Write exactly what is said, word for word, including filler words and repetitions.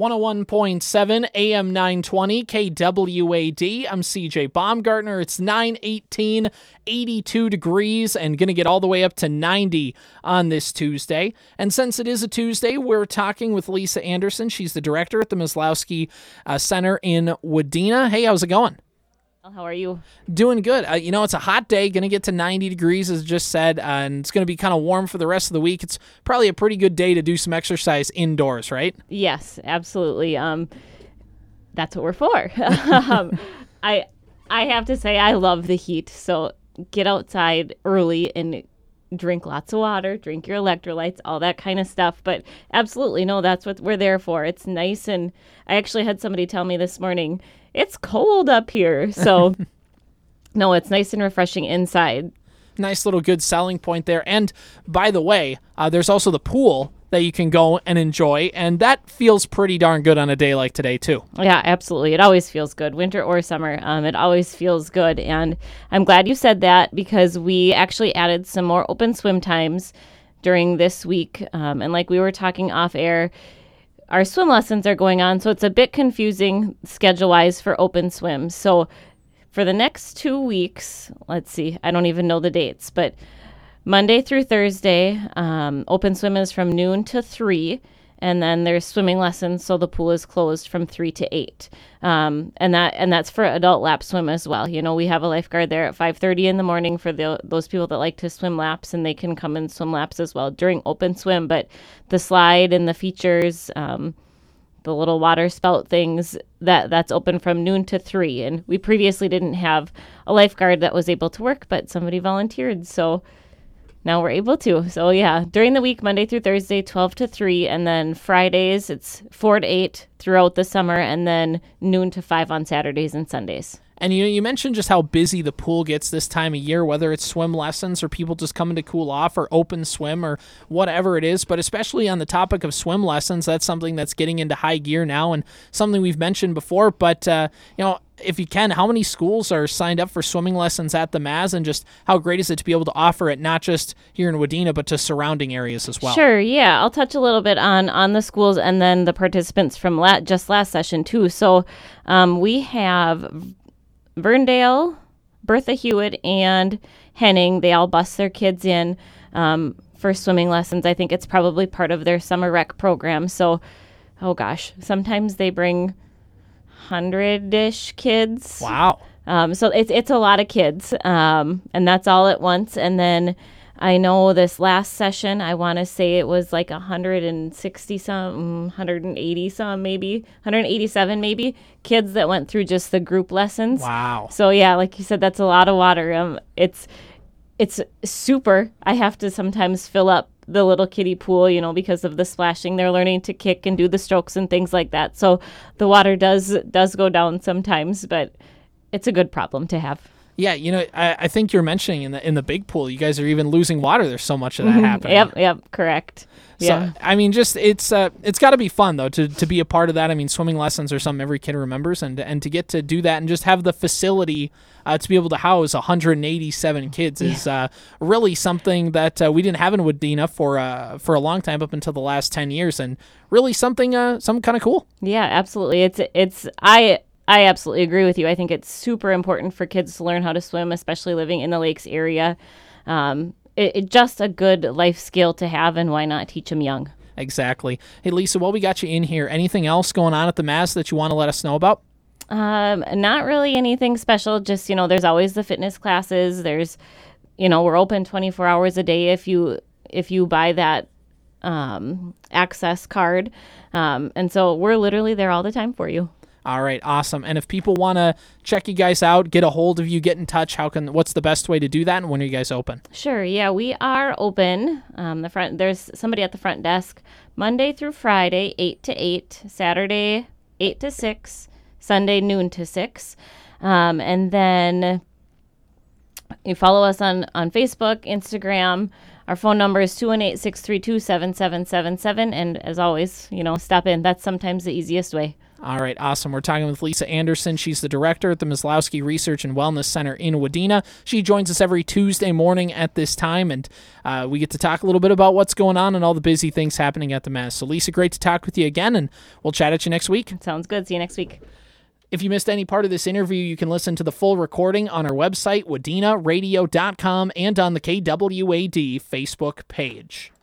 one oh one point seven A M nine twenty K W A D. I'm C J Baumgartner. It's nine eighteen, eighty-two degrees, and going to get all the way up to ninety on this Tuesday. And since it is a Tuesday, we're talking with Lisa Anderson. She's the director at the Myslowski uh, Center in Wadena. Hey, how's it going? How are you? Doing good. Uh, you know, it's a hot day, going to get to ninety degrees, as just said, uh, and it's going to be kind of warm for the rest of the week. It's probably a pretty good day to do some exercise indoors, right? Yes, absolutely. Um, that's what we're for. um, I I have to say I love the heat, so get outside early and drink lots of water, drink your electrolytes, all that kind of stuff. But absolutely, no, that's what we're there for. It's nice, and I actually had somebody tell me this morning, it's cold up here. So, no, it's nice and refreshing inside. Nice little good selling point there. And by the way, uh, there's also the pool that you can go and enjoy, and that feels pretty darn good on a day like today, too. Yeah, absolutely. It always feels good, winter or summer. Um, it always feels good. And I'm glad you said that because we actually added some more open swim times during this week. Um, and like we were talking off air, our swim lessons are going on, so it's a bit confusing schedule-wise for open swim. So for the next two weeks, let's see, I don't even know the dates, but Monday through Thursday, um, open swim is from noon to three, and then there's swimming lessons, so the pool is closed from three to eight. Um, and that and that's for adult lap swim as well. You know, we have a lifeguard there at five thirty in the morning for the, those people that like to swim laps, and they can come and swim laps as well during open swim. But the slide and the features, um, the little water spout things, that that's open from noon to three. And we previously didn't have a lifeguard that was able to work, but somebody volunteered, so now we're able to. So yeah, during the week, Monday through Thursday, twelve to three, and then Fridays, it's four to eight throughout the summer, and then noon to five on Saturdays and Sundays. And you know, you mentioned just how busy the pool gets this time of year, whether it's swim lessons or people just coming to cool off or open swim or whatever it is. But especially on the topic of swim lessons, that's something that's getting into high gear now and something we've mentioned before. But, uh, you know, if you can, how many schools are signed up for swimming lessons at the M A S, and just how great is it to be able to offer it not just here in Wadena, but to surrounding areas as well? Sure, yeah. I'll touch a little bit on, on the schools and then the participants from la- just last session too. So um, we have Verndale, Bertha Hewitt, and Henning. They all bus their kids in um, for swimming lessons. I think it's probably part of their summer rec program. So, oh gosh, sometimes they bring hundred-ish kids. Wow. Um, so it's it's a lot of kids, um, and that's all at once. And then I know this last session, I want to say it was like one hundred sixty some, one hundred eighty some maybe, one hundred eighty-seven maybe, kids that went through just the group lessons. Wow. So yeah, like you said, that's a lot of water. Um, it's it's super. I have to sometimes fill up the little kiddie pool, you know, because of the splashing. They're learning to kick and do the strokes and things like that. So the water does does go down sometimes, but it's a good problem to have. Yeah, you know, I, I think you're mentioning in the in the big pool, you guys are even losing water. There's so much of that Mm-hmm. happening. Yep, yep, correct. So, Yeah. I mean, just it's uh, it's got to be fun though to to be a part of that. I mean, swimming lessons are something every kid remembers, and and to get to do that and just have the facility uh, to be able to house one hundred eighty-seven kids is uh, really something that uh, we didn't have in Wadena for uh, for a long time up until the last ten years, and really something uh, something kind of cool. Yeah, absolutely. It's it's I. I absolutely agree with you. I think it's super important for kids to learn how to swim, especially living in the lakes area. Um, it, it just a good life skill to have, and why not teach them young? Exactly. Hey, Lisa, while we got you in here, anything else going on at the M A S that you want to let us know about? Um, not really anything special. Just, you know, there's always the fitness classes. There's, you know, we're open twenty-four hours a day if you if you buy that um, access card. Um, and so we're literally there all the time for you. All right, awesome. And if people want to check you guys out, get a hold of you, get in touch, how can? What's the best way to do that, and when are you guys open? Sure, yeah, we are open. Um, the front there's somebody at the front desk Monday through Friday, eight to eight, Saturday, eight to six, Sunday, noon to six. Um, and then you follow us on, on Facebook, Instagram. Our phone number is two one eight, six three two, seven seven seven seven. And as always, you know, stop in. That's sometimes the easiest way. All right, awesome. We're talking with Lisa Anderson. She's the director at the Myslowski Research and Wellness Center in Wadena. She joins us every Tuesday morning at this time, and uh, we get to talk a little bit about what's going on and all the busy things happening at the Mess. So, Lisa, great to talk with you again, and we'll chat at you next week. Sounds good. See you next week. If you missed any part of this interview, you can listen to the full recording on our website, wadena radio dot com, and on the K W A D Facebook page.